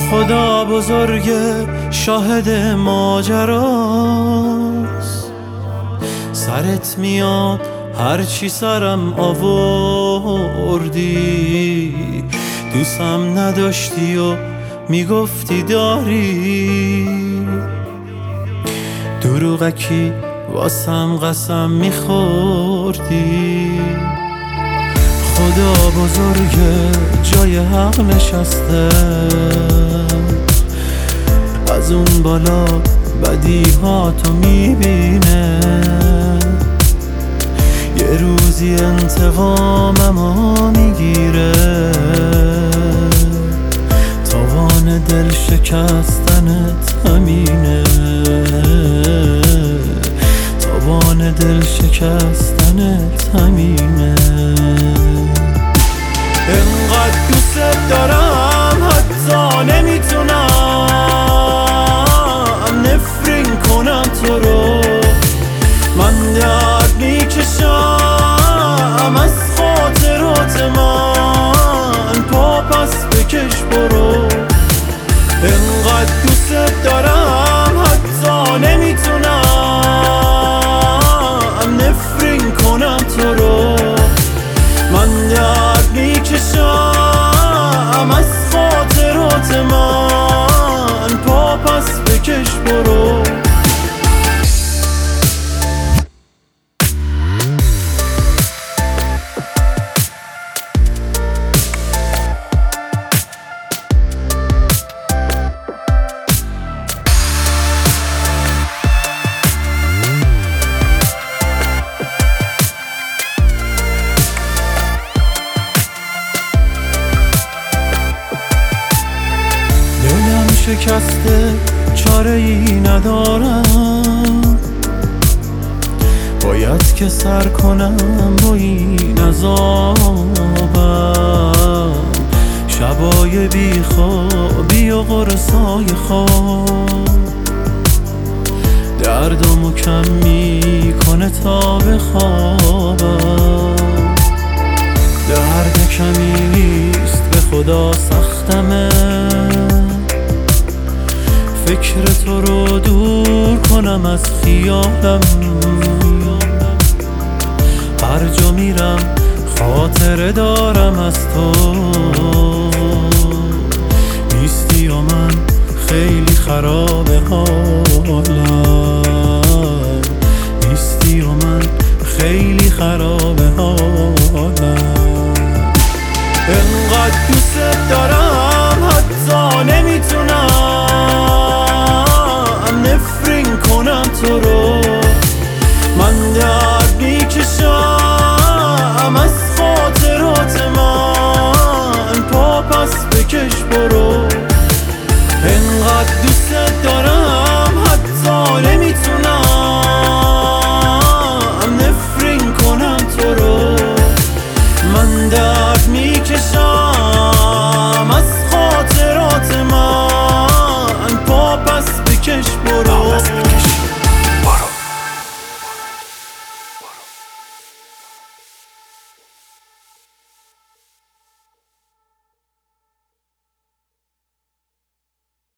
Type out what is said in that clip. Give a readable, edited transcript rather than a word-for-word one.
خدا بزرگه شاهد ماجراست، سرت میاد هرچی سرم آوردی، دوستم نداشتی و میگفتی داری، دروغکی واسم قسم میخوردی. خدا بزرگه جای حق نشسته، از اون بالا بدیهاتو میبینه، یه روزی انتقاممو میگیره، تاوان دل شکستنت همینه، تاوان دل شکستنت همینه. انقدر دوست دارم حتی نمیتونم نفرین کنم تو رو، من درد میکشم از خاطرات من، پا پس بکش برو. انقدر دوست دارم حتی نمیتونم نفرین کنم تو رو، من درد میکشم از خاطرات من، پا پس بکش برو. شکسته چاره ای ندارم، باید که سر کنم با این عذابم، شبای بی خوابی و قرصای خواب دردمو کم میکنه تا بخوابم، درد کمی نیست به خدا سختمه، فکر تو رو دور کنم از خیالم، هر جا میرم خاطره دارم از تو، نیستی و من خیلی خرابه حالم، نیستی و من خیلی خرابه حالم. انقدر دوست دارم حتی نمیتونم نفرین کنم تو رو، من درد میکشم از خاطرات من، پا پس بکش برو.